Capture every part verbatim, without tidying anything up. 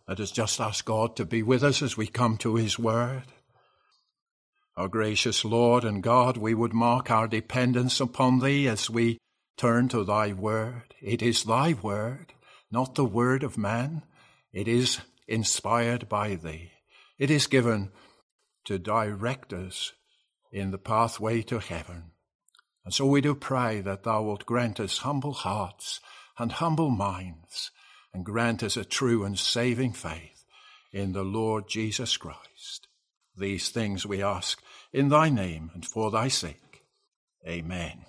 Let us just ask God to be with us as we come to his word. Our gracious Lord and God, we would mark our dependence upon thee as we turn to thy word. It is thy word, not the word of man. It is inspired by thee. It is given to direct us in the pathway to heaven. And so we do pray that thou wilt grant us humble hearts and humble minds, and grant us a true and saving faith in the Lord Jesus Christ. These things we ask in thy name and for thy sake. Amen.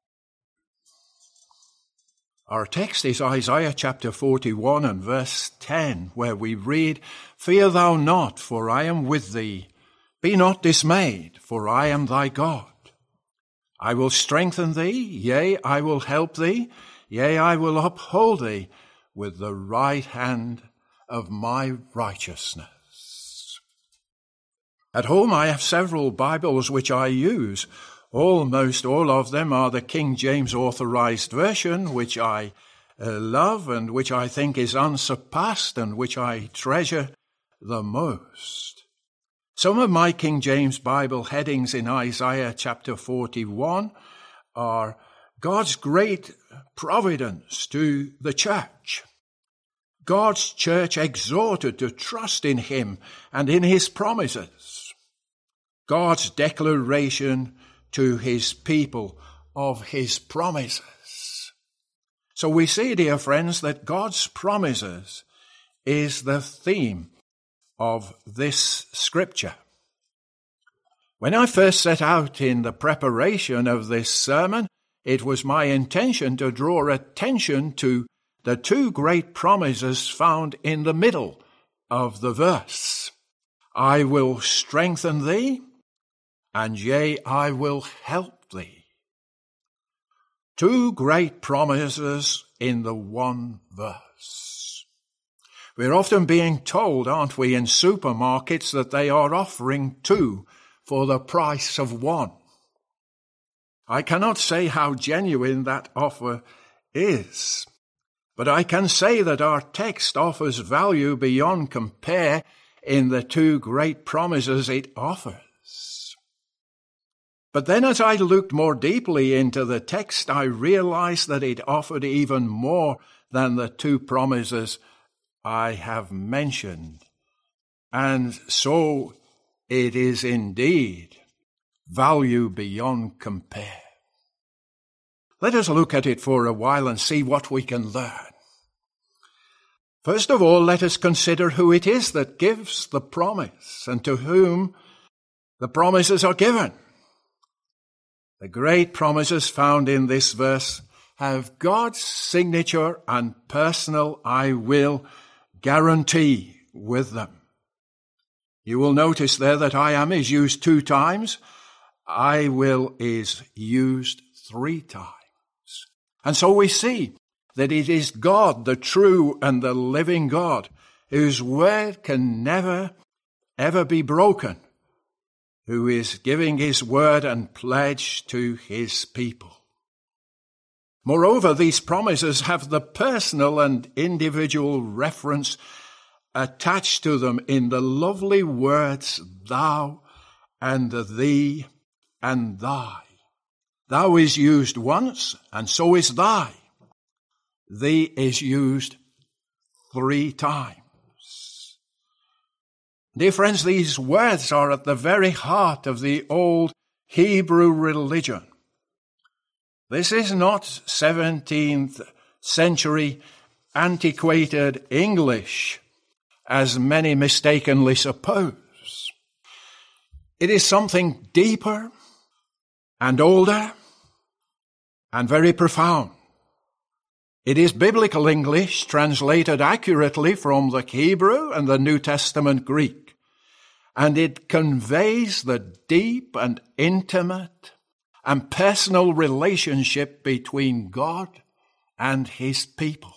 Our text is Isaiah chapter forty-one and verse ten, where we read, "Fear thou not, for I am with thee. Be not dismayed, for I am thy God. I will strengthen thee, yea, I will help thee, yea, I will uphold thee with the right hand of my righteousness." At home I have several Bibles which I use. Almost all of them are the King James Authorized Version, which I uh, love and which I think is unsurpassed and which I treasure the most. Some of my King James Bible headings in Isaiah chapter forty-one are God's great providence to the church, God's church exhorted to trust in him and in his promises, God's declaration to his people of his promises. So we see, dear friends, that God's promises is the theme of this scripture. When I first set out in the preparation of this sermon, it was my intention to draw attention to the two great promises found in the middle of the verse. I will strengthen thee, and yea, I will help thee. Two great promises in the one verse. We're often being told, aren't we, in supermarkets that they are offering two for the price of one. I cannot say how genuine that offer is, but I can say that our text offers value beyond compare in the two great promises it offers. But then as I looked more deeply into the text, I realized that it offered even more than the two promises I have mentioned. And so it is indeed value beyond compare. Let us look at it for a while and see what we can learn. First of all, let us consider who it is that gives the promise and to whom the promises are given. The great promises found in this verse have God's signature and personal I will guarantee with them. You will notice there that I am is used two times. I will is used three times. And so we see that it is God, the true and the living God, whose word can never, ever be broken, who is giving his word and pledge to his people. Moreover, these promises have the personal and individual reference attached to them in the lovely words thou and thee and thy. Thou is used once, and so is thy. Thee is used three times. Dear friends, these words are at the very heart of the old Hebrew religion. This is not seventeenth century antiquated English, as many mistakenly suppose. It is something deeper and older and very profound. It is biblical English translated accurately from the Hebrew and the New Testament Greek, and it conveys the deep and intimate and personal relationship between God and his people.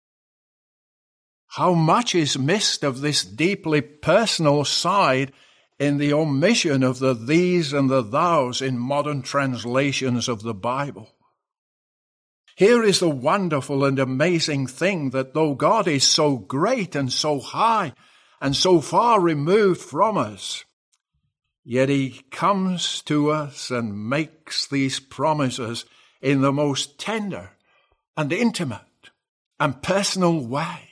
How much is missed of this deeply personal side in the omission of the these and the thous in modern translations of the Bible. Here is the wonderful and amazing thing, that though God is so great and so high and so far removed from us, yet he comes to us and makes these promises in the most tender and intimate and personal way.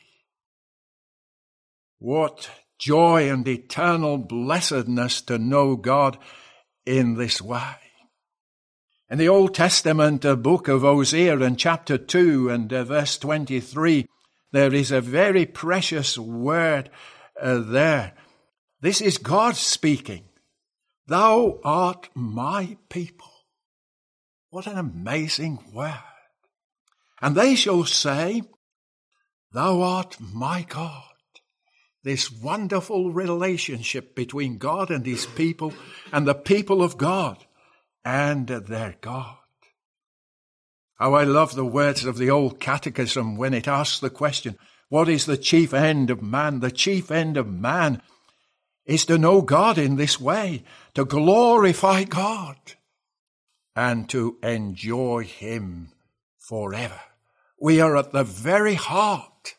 What joy and eternal blessedness to know God in this way. In the Old Testament, the book of Hosea in chapter two and uh, verse twenty-three, there is a very precious word uh, there. This is God speaking. Thou art my people. What an amazing word. And they shall say, Thou art my God. This wonderful relationship between God and his people and the people of God and their God. How I love the words of the old catechism when it asks the question, what is the chief end of man? The chief end of man is to know God in this way, to glorify God and to enjoy him forever. We are at the very heart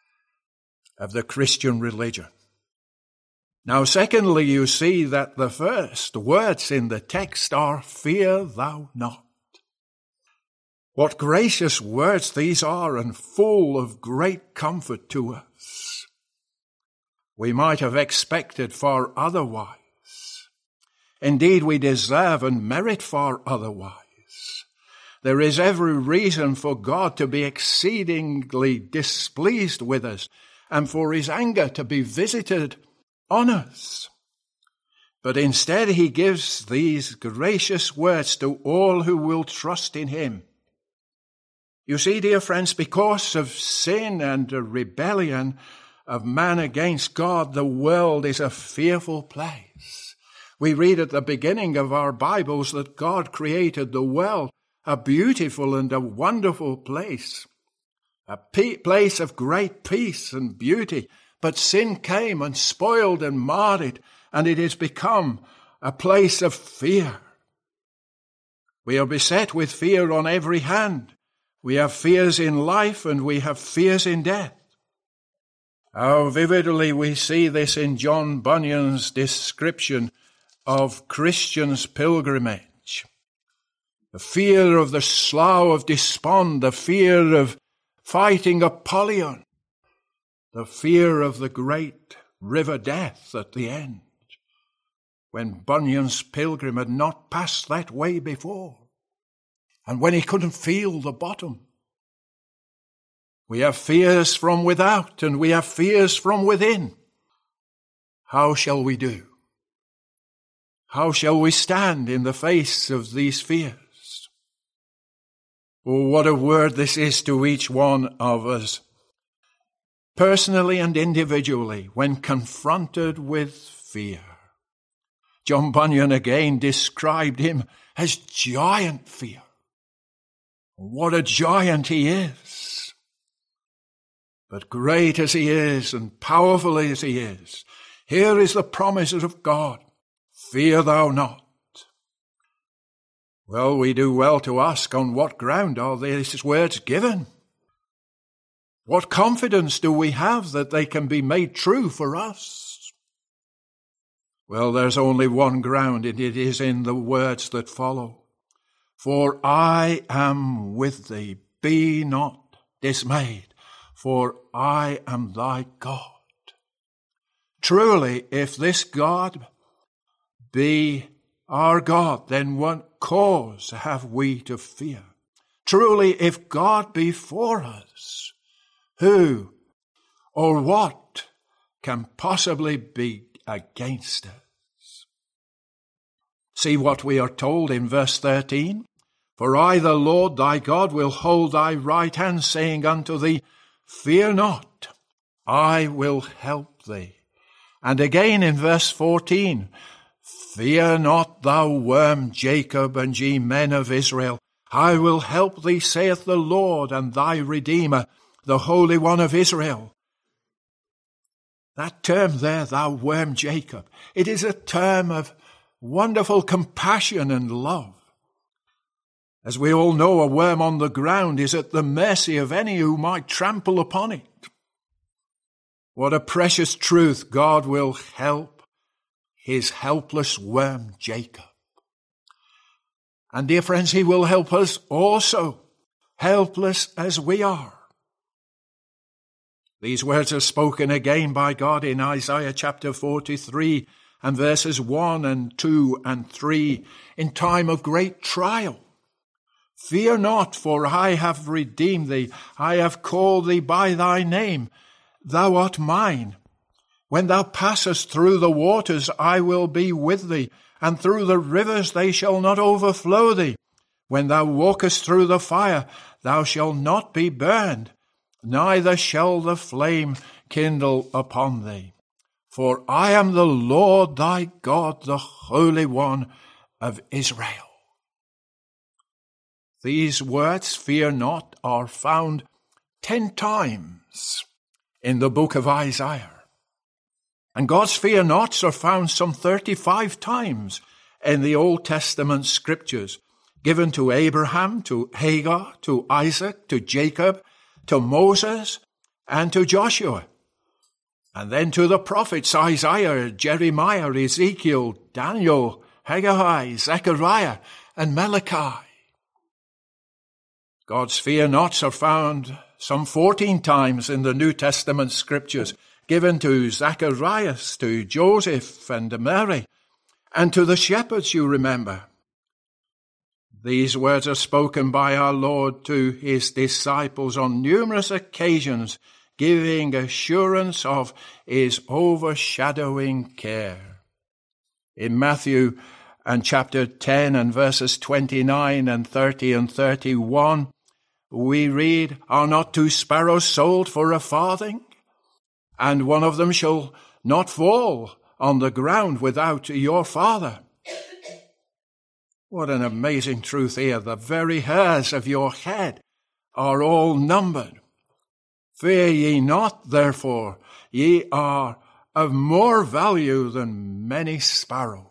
of the Christian religion. Now, secondly, you see that the first words in the text are, fear thou not. What gracious words these are, and full of great comfort to us. We might have expected far otherwise. Indeed, we deserve and merit far otherwise. There is every reason for God to be exceedingly displeased with us, and for his anger to be visited on us. But instead he gives these gracious words to all who will trust in him. You see, dear friends, because of sin and the rebellion of man against God, the world is a fearful place. We read at the beginning of our Bibles that God created the world, a beautiful and a wonderful place. A pe- place of great peace and beauty, but sin came and spoiled and marred it, and it has become a place of fear. We are beset with fear on every hand. We have fears in life and we have fears in death. How vividly we see this in John Bunyan's description of Christians' pilgrimage. The fear of the slough of despond, the fear of fighting Apollyon, the fear of the great river death at the end, when Bunyan's pilgrim had not passed that way before, and when he couldn't feel the bottom. We have fears from without, and we have fears from within. How shall we do? How shall we stand in the face of these fears? Oh, what a word this is to each one of us, personally and individually, when confronted with fear. John Bunyan again described him as giant fear. What a giant he is. But great as he is and powerful as he is, here is the promises of God. Fear thou not. Well, we do well to ask, on what ground are these words given? What confidence do we have that they can be made true for us? Well, there's only one ground, and it is in the words that follow. For I am with thee, be not dismayed, for I am thy God. Truly, if this God be our God, then what cause have we to fear? Truly, if God be for us, who or what can possibly be against us? See what we are told in verse thirteen. For I, the Lord thy God, will hold thy right hand, saying unto thee, Fear not, I will help thee. And again in verse fourteen, Fear not, thou worm Jacob, and ye men of Israel. I will help thee, saith the Lord, and thy Redeemer, the Holy One of Israel. That term there, thou worm Jacob, it is a term of wonderful compassion and love. As we all know, a worm on the ground is at the mercy of any who might trample upon it. What a precious truth! God will help his helpless worm Jacob. And dear friends, he will help us also, helpless as we are. These words are spoken again by God in Isaiah chapter forty-three and verses one and two and three in time of great trial. Fear not, for I have redeemed thee. I have called thee by thy name. Thou art mine. When thou passest through the waters, I will be with thee, and through the rivers they shall not overflow thee. When thou walkest through the fire, thou shalt not be burned, neither shall the flame kindle upon thee. For I am the Lord thy God, the Holy One of Israel. These words, fear not, are found ten times in the book of Isaiah. And God's fear nots are found some thirty-five times in the Old Testament scriptures, given to Abraham, to Hagar, to Isaac, to Jacob, to Moses, and to Joshua. And then to the prophets Isaiah, Jeremiah, Ezekiel, Daniel, Haggai, Zechariah, and Malachi. God's fear nots are found some fourteen times in the New Testament scriptures, given to Zacharias, to Joseph and Mary, and to the shepherds, you remember. These words are spoken by our Lord to his disciples on numerous occasions, giving assurance of his overshadowing care. In Matthew and chapter ten and verses twenty-nine and thirty and thirty-one, we read, Are not two sparrows sold for a farthing? And one of them shall not fall on the ground without your Father. What an amazing truth here. The very hairs of your head are all numbered. Fear ye not, therefore, ye are of more value than many sparrows.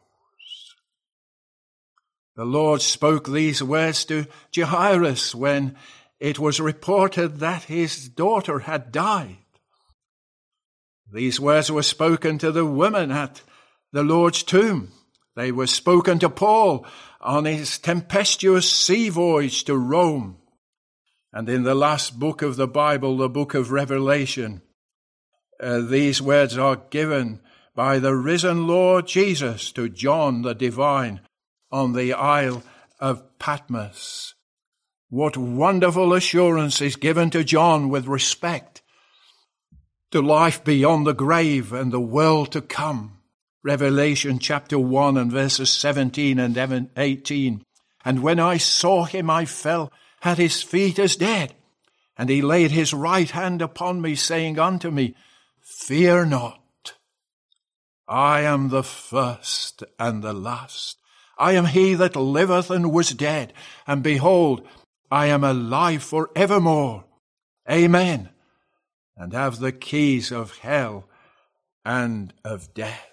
The Lord spoke these words to Jairus when it was reported that his daughter had died. These words were spoken to the women at the Lord's tomb. They were spoken to Paul on his tempestuous sea voyage to Rome. And in the last book of the Bible, the book of Revelation, uh, these words are given by the risen Lord Jesus to John the Divine on the Isle of Patmos. What wonderful assurance is given to John with respect to life beyond the grave and the world to come. Revelation chapter one and verses seventeen and eighteen. And when I saw him, I fell at his feet as dead. And he laid his right hand upon me, saying unto me, Fear not. I am the first and the last. I am he that liveth and was dead. And behold, I am alive for evermore. Amen. And have the keys of hell and of death.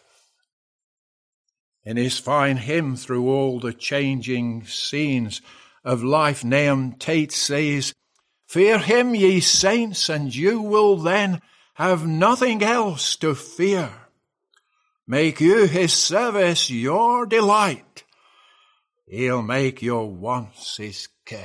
In his fine hymn, Through All the Changing Scenes of Life, Nahum Tate says, Fear him, ye saints, and you will then have nothing else to fear. Make you his service your delight. He'll make your wants his care.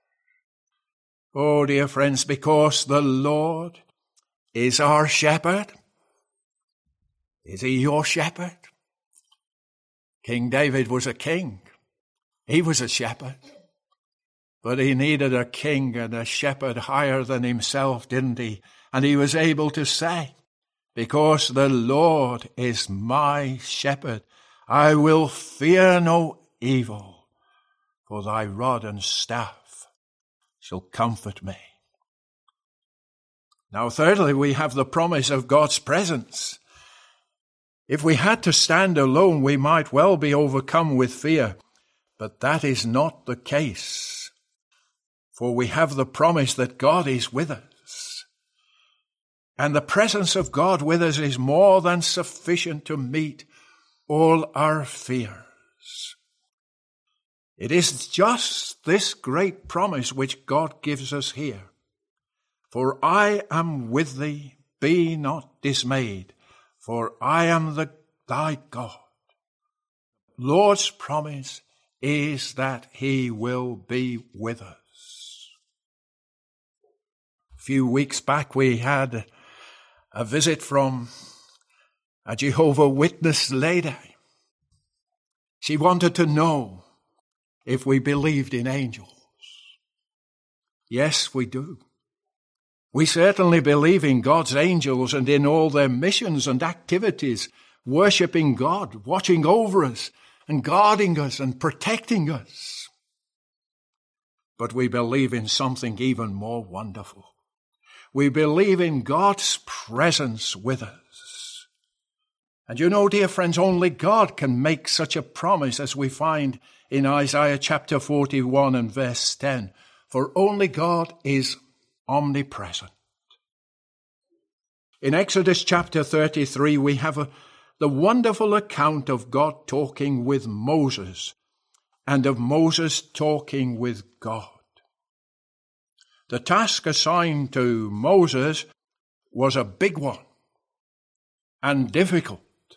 Oh, dear friends, because the Lord is our shepherd. Is he your shepherd? King David was a king. He was a shepherd. But he needed a king and a shepherd higher than himself, didn't he? And he was able to say, Because the Lord is my shepherd, I will fear no evil, for thy rod and staff shall comfort me. Now, thirdly, we have the promise of God's presence. If we had to stand alone, we might well be overcome with fear, but that is not the case. For we have the promise that God is with us. And the presence of God with us is more than sufficient to meet all our fears. It is just this great promise which God gives us here. For I am with thee, be not dismayed, for I am the thy God. Lord's promise is that he will be with us. A few weeks back we had a visit from a Jehovah's Witness lady. She wanted to know if we believed in angels. Yes, we do. We certainly believe in God's angels and in all their missions and activities, worshipping God, watching over us and guarding us and protecting us. But we believe in something even more wonderful. We believe in God's presence with us. And you know, dear friends, only God can make such a promise as we find in Isaiah chapter forty-one and verse ten. For only God is omnipresent. In Exodus chapter thirty-three, we have a, the wonderful account of God talking with Moses and of Moses talking with God. The task assigned to Moses was a big one and difficult.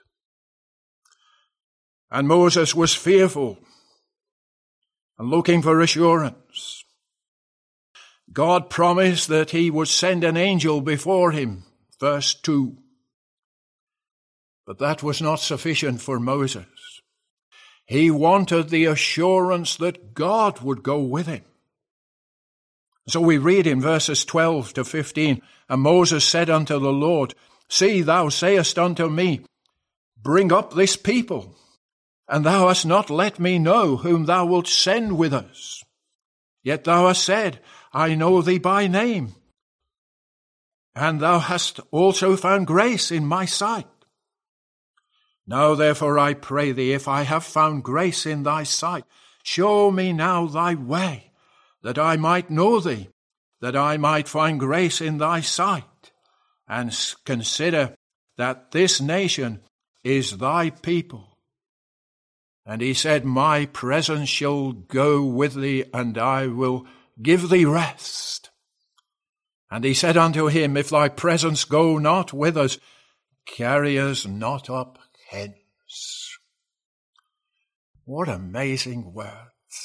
And Moses was fearful and looking for assurance. God promised that he would send an angel before him, verse two. But that was not sufficient for Moses. He wanted the assurance that God would go with him. So we read in verses twelve to fifteen, and Moses said unto the Lord, See, thou sayest unto me, Bring up this people, and thou hast not let me know whom thou wilt send with us. Yet thou hast said, I know thee by name, and thou hast also found grace in my sight. Now therefore I pray thee, if I have found grace in thy sight, show me now thy way, that I might know thee, that I might find grace in thy sight, and consider that this nation is thy people. And he said, My presence shall go with thee, and I will give thee rest. And he said unto him, If thy presence go not with us, carry us not up hence. What amazing words.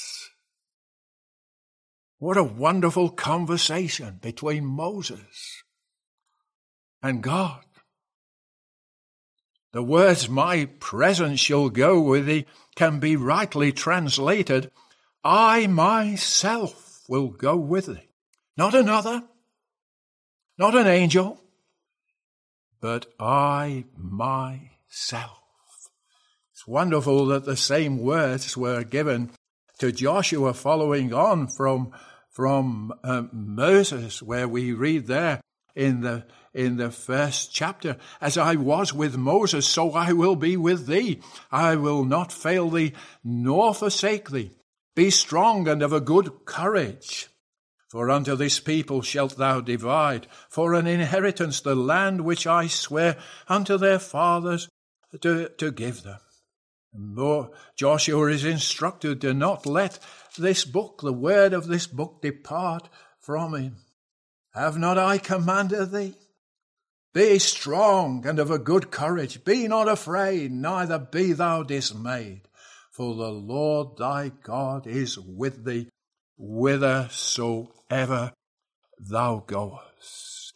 What a wonderful conversation between Moses and God. The words, my presence shall go with thee, can be rightly translated, I myself will go with thee. Not another, not an angel, but I myself. It's wonderful that the same words were given to Joshua following on from, from um, Moses, where we read there in the in the first chapter, as I was with Moses, so I will be with thee. I will not fail thee, nor forsake thee. Be strong and of a good courage. For unto this people shalt thou divide for an inheritance the land which I swear unto their fathers to, to give them. And more, Joshua is instructed to not let this book, the word of this book, depart from him. Have not I commanded thee? Be strong and of a good courage. Be not afraid, neither be thou dismayed. For the Lord thy God is with thee, whithersoever thou goest.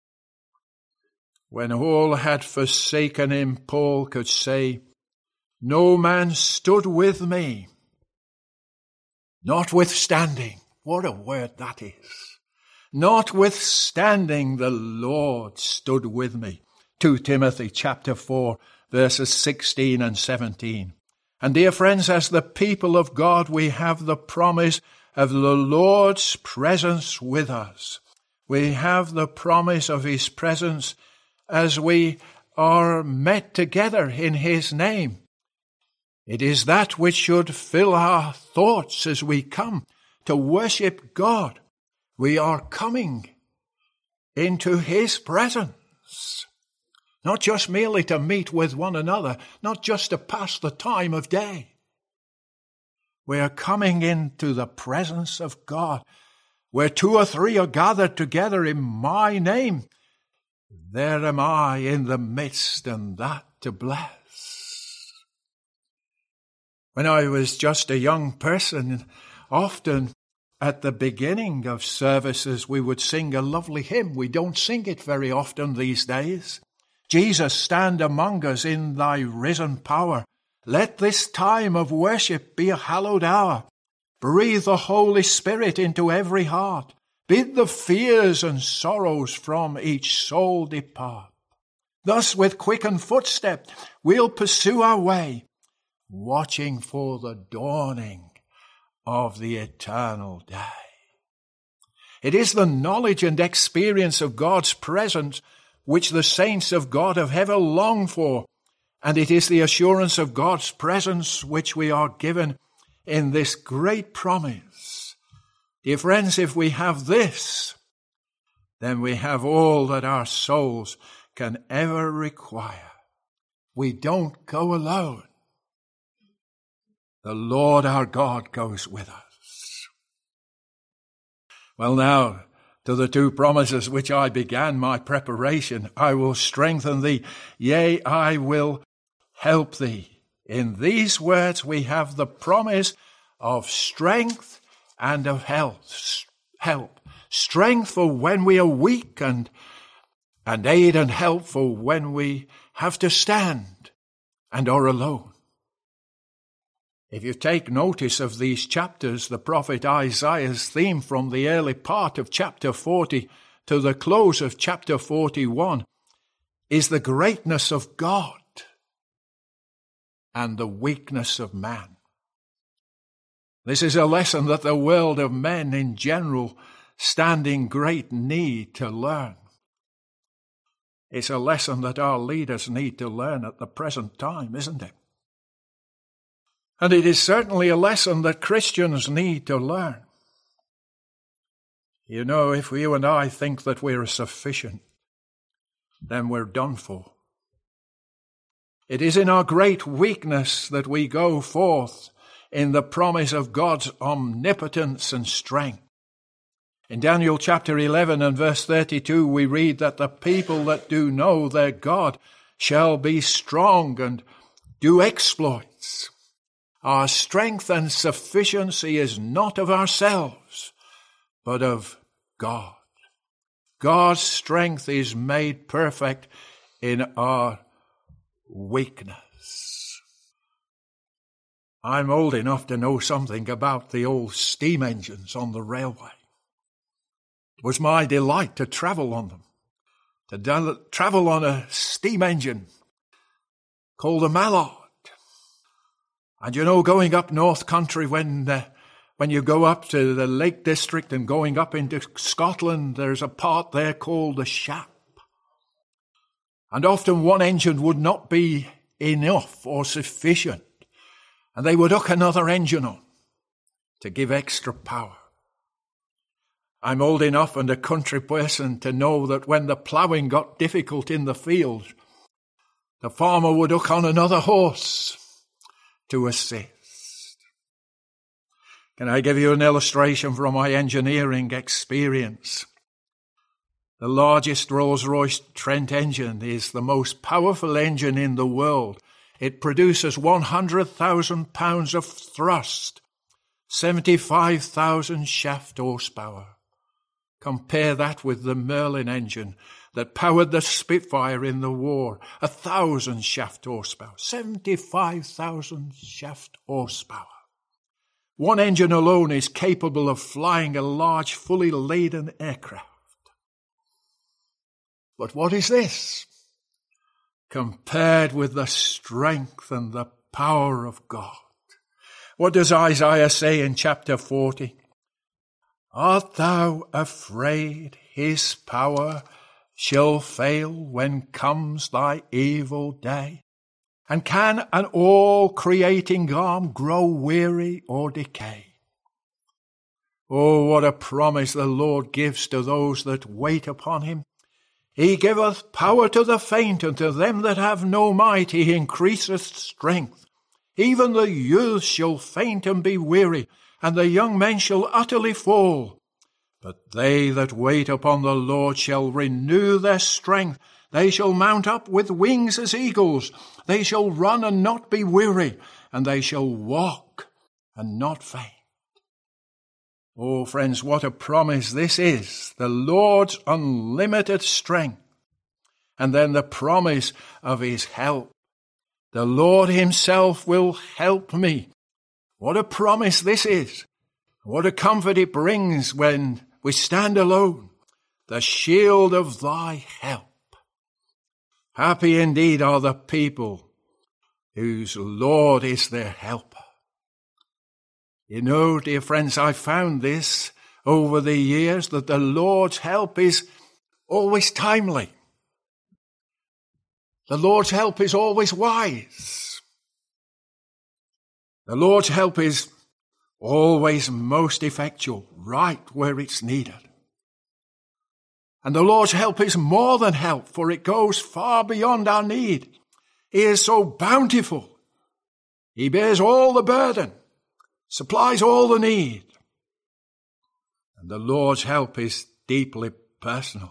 When all had forsaken him, Paul could say, No man stood with me. Notwithstanding, what a word that is. Notwithstanding, the Lord stood with me. Second Timothy chapter four, verses sixteen and seventeen. And dear friends, as the people of God, we have the promise of the Lord's presence with us. We have the promise of his presence as we are met together in his name. It is that which should fill our thoughts as we come to worship God. We are coming into his presence, not just merely to meet with one another, not just to pass the time of day, We are coming into the presence of God. Where two or three are gathered together in my name, there am I in the midst, and that to bless. When I was just a young person, often at the beginning of services we would sing a lovely hymn. We don't sing it very often these days. Jesus, stand among us in thy risen power. Let this time of worship be a hallowed hour. Breathe the Holy Spirit into every heart. Bid the fears and sorrows from each soul depart. Thus with quickened footstep we'll pursue our way, watching for the dawning of the eternal day. It is the knowledge and experience of God's presence which the saints of God have ever longed for, and it is the assurance of God's presence which we are given in this great promise. Dear friends, if we have this, then we have all that our souls can ever require. We don't go alone. The Lord our God goes with us. Well, now, to the two promises which I began my preparation. I will strengthen thee, yea, I will help thee. In these words we have the promise of strength and of health. Help. Strength for when we are weak, and, and aid and help for when we have to stand and are alone. If you take notice of these chapters, the prophet Isaiah's theme from the early part of chapter forty to the close of chapter forty-one is the greatness of God and the weakness of man. This is a lesson that the world of men in general stand in great need to learn. It's a lesson that our leaders need to learn at the present time, isn't it? And it is certainly a lesson that Christians need to learn. You know, if you and I think that we're sufficient, then we're done for. It is in our great weakness that we go forth in the promise of God's omnipotence and strength. In Daniel chapter eleven and verse thirty-two, we read that the people that do know their God shall be strong and do exploits. Our strength and sufficiency is not of ourselves, but of God. God's strength is made perfect in our weakness. I'm old enough to know something about the old steam engines on the railway. It was my delight to travel on them, to do- travel on a steam engine called a Mallard. And you know, going up North Country, when uh, when you go up to the Lake District and going up into Scotland, there's a part there called the Shap. And often one engine would not be enough or sufficient, and they would hook another engine on to give extra power. I'm old enough and a country person to know that when the ploughing got difficult in the field, the farmer would hook on another horse to assist. Can I give you an illustration from my engineering experience? The largest Rolls-Royce Trent engine is the most powerful engine in the world. It produces one hundred thousand pounds of thrust, seventy-five thousand shaft horsepower. Compare that with the Merlin engine that powered the Spitfire in the war, a thousand shaft horsepower, seventy-five thousand shaft horsepower. One engine alone is capable of flying a large, fully laden aircraft. But what is this compared with the strength and the power of God? What does Isaiah say in chapter forty? Art thou afraid his power shall fail when comes thy evil day? And can an all-creating arm grow weary or decay? Oh, what a promise the Lord gives to those that wait upon him. He giveth power to the faint, and to them that have no might he increaseth strength. Even the youth shall faint and be weary, and the young men shall utterly fall. But they that wait upon the Lord shall renew their strength. They shall mount up with wings as eagles. They shall run and not be weary, and they shall walk and not faint. Oh, friends, what a promise this is. The Lord's unlimited strength. And then the promise of his help. The Lord himself will help me. What a promise this is. What a comfort it brings when we stand alone. The shield of thy help. Happy indeed are the people whose Lord is their helper. You know, dear friends, I found this over the years, that the Lord's help is always timely. The Lord's help is always wise. The Lord's help is always most effectual, right where it's needed. And the Lord's help is more than help, for it goes far beyond our need. He is so bountiful. He bears all the burden, supplies all the need. And the Lord's help is deeply personal.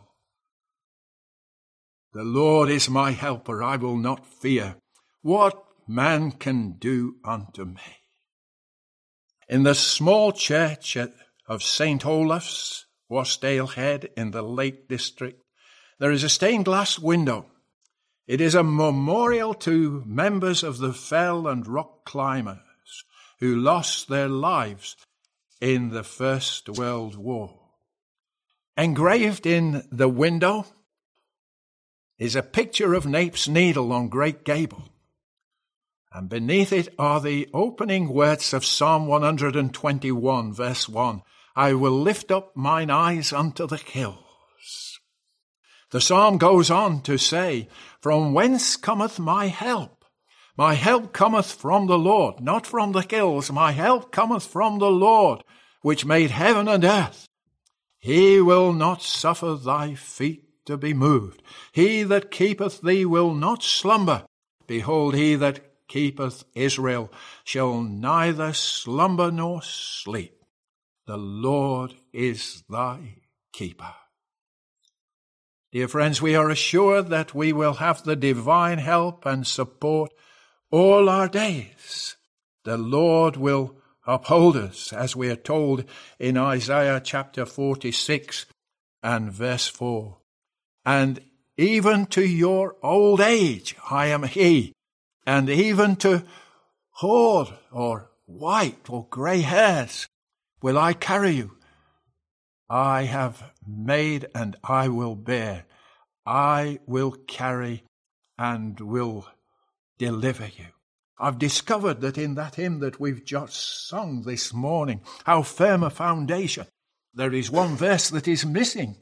The Lord is my helper, I will not fear. What man can do unto me? In the small church of Saint Olaf's, Wasdale Head in the Lake District, there is a stained glass window. It is a memorial to members of the fell and rock climbers who lost their lives in the First World War. Engraved in the window is a picture of Nape's Needle on Great Gable, and beneath it are the opening words of Psalm one hundred twenty-one, verse one, I will lift up mine eyes unto the hills. The psalm goes on to say, from whence cometh my help? My help cometh from the Lord, not from the hills. My help cometh from the Lord, which made heaven and earth. He will not suffer thy feet to be moved. He that keepeth thee will not slumber. Behold, he that keepeth Israel shall neither slumber nor sleep. The Lord is thy keeper. Dear friends, we are assured that we will have the divine help and support all our days. The Lord will uphold us, as we are told in Isaiah chapter forty-six and verse four. And even to your old age I am he, and even to hoar or white or grey hairs will I carry you. I have made and I will bear. I will carry and will deliver you. I've discovered that in that hymn that we've just sung this morning, How Firm a Foundation, there is one verse that is missing.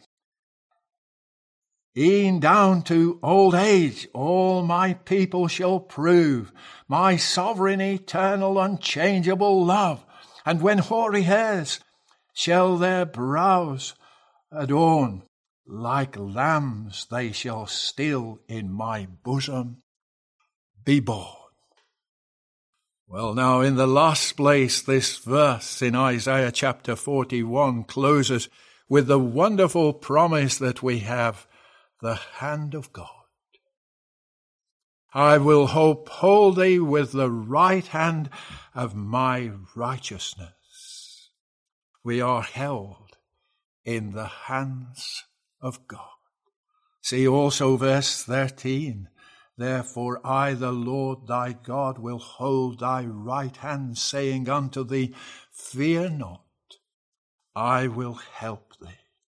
E'en down to old age, all my people shall prove my sovereign, eternal, unchangeable love. And when hoary hairs shall their brows adorn, like lambs they shall still in my bosom be born. Well, now, in the last place, this verse in Isaiah chapter forty-one closes with the wonderful promise that we have, the hand of God. I will uphold thee with the right hand of my righteousness. We are held in the hands of God. See also verse thirteen. Therefore I, the Lord thy God, will hold thy right hand, saying unto thee, fear not, I will help thee.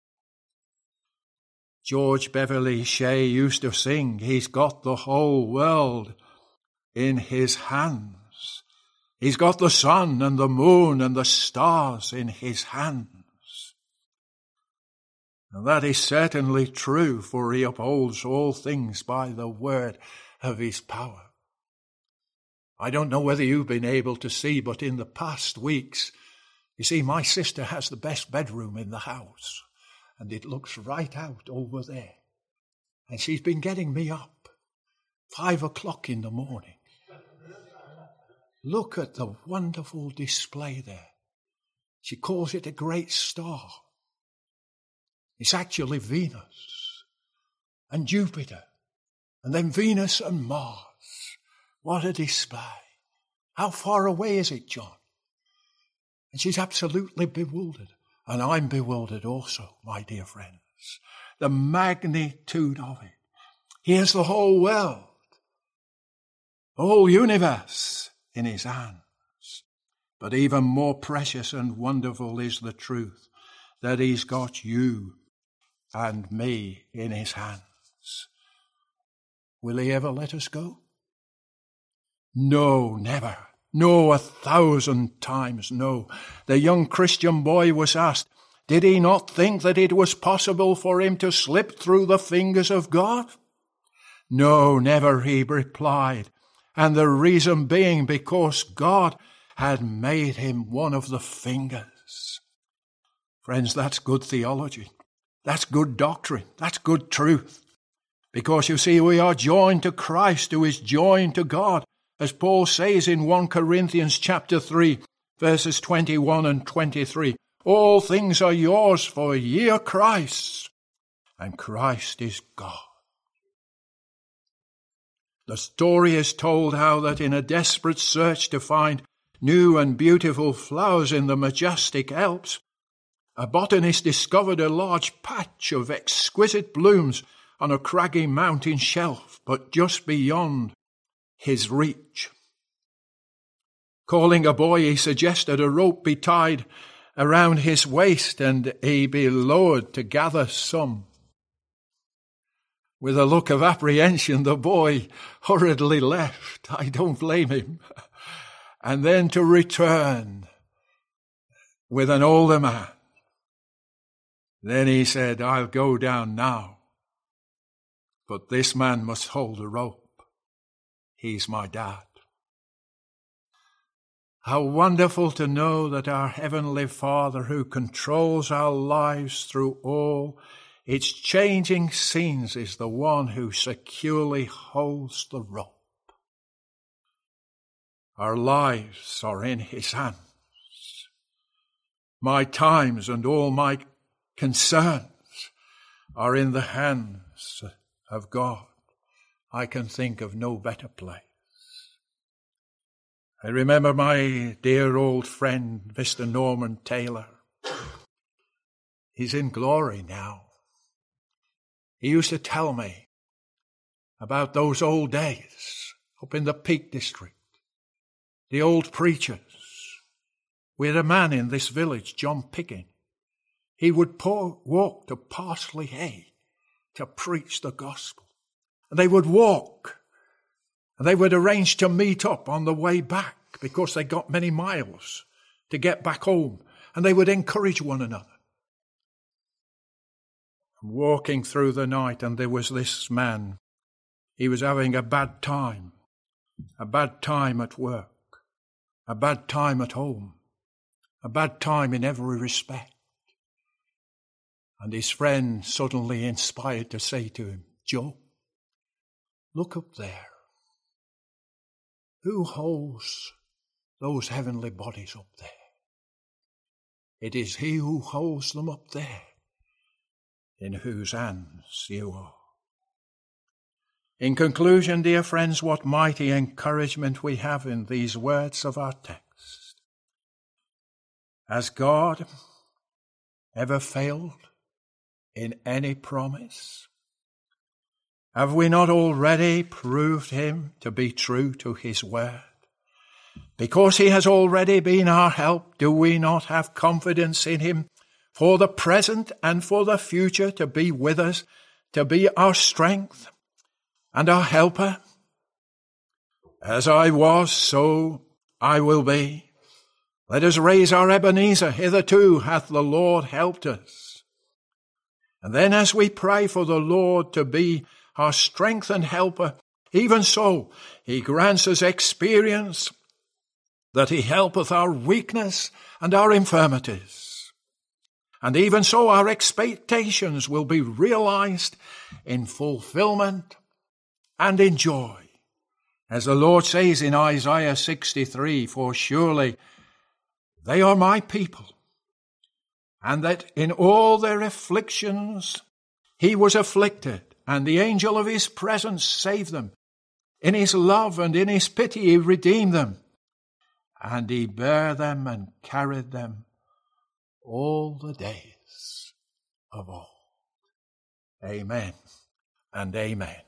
George Beverly Shea used to sing, he's got the whole world in his hands. He's got the sun and the moon and the stars in his hands. And that is certainly true, for he upholds all things by the word of his power. I don't know whether you've been able to see, but in the past weeks, you see, my sister has the best bedroom in the house, and it looks right out over there. And she's been getting me up five o'clock in the morning, Look at the wonderful display there. She calls it a great star. It's actually Venus and Jupiter, and then Venus and Mars. What a display. How far away is it, John? And she's absolutely bewildered. And I'm bewildered also, my dear friends. The magnitude of it. Here's the whole world, the whole universe in his hands. But even more precious and wonderful is the truth that he's got you and me in his hands. Will he ever let us go? No, never. No, a thousand times no. The young Christian boy was asked, did he not think that it was possible for him to slip through the fingers of God? No, never, he replied. And the reason being because God had made him one of the fingers. Friends, that's good theology. That's good doctrine. That's good truth. Because you see, we are joined to Christ, who is joined to God. As Paul says in First Corinthians chapter three, verses twenty-one and twenty-three, all things are yours, for ye are Christ's, and Christ is God. The story is told how that in a desperate search to find new and beautiful flowers in the majestic Alps, a botanist discovered a large patch of exquisite blooms on a craggy mountain shelf, but just beyond his reach. Calling a boy, he suggested a rope be tied around his waist and he be lowered to gather some. With a look of apprehension, the boy hurriedly left. I don't blame him. And then to return with an older man. Then he said, I'll go down now, but this man must hold the rope. He's my dad. How wonderful to know that our Heavenly Father, who controls our lives through all its changing scenes, is the one who securely holds the rope. Our lives are in his hands. My times and all my concerns are in the hands of God. I can think of no better place. I remember my dear old friend, Mister Norman Taylor. He's in glory now. He used to tell me about those old days up in the Peak District, the old preachers. We had a man in this village, John Picking. He would pour, walk to Parsley Hay to preach the gospel. And they would walk, and they would arrange to meet up on the way back because they got many miles to get back home, and they would encourage one another. Walking through the night, and there was this man. He was having a bad time, a bad time at work, a bad time at home, a bad time in every respect. And his friend suddenly inspired to say to him, Joe, look up there. Who holds those heavenly bodies up there? It is he who holds them up there, in whose hands you are. In conclusion, dear friends, what mighty encouragement we have in these words of our text. Has God ever failed in any promise? Have we not already proved him to be true to his word? Because he has already been our help, do we not have confidence in him for the present and for the future to be with us, to be our strength and our helper? As I was, so I will be. Let us raise our Ebenezer. Hitherto hath the Lord helped us. And then as we pray for the Lord to be our strength and helper, even so he grants us experience that he helpeth our weakness and our infirmities. And even so our expectations will be realized in fulfillment and in joy. As the Lord says in Isaiah sixty-three, for surely they are my people, and that in all their afflictions he was afflicted, and the angel of his presence saved them. In his love and in his pity he redeemed them, and he bare them and carried them all the days of old. Amen and amen.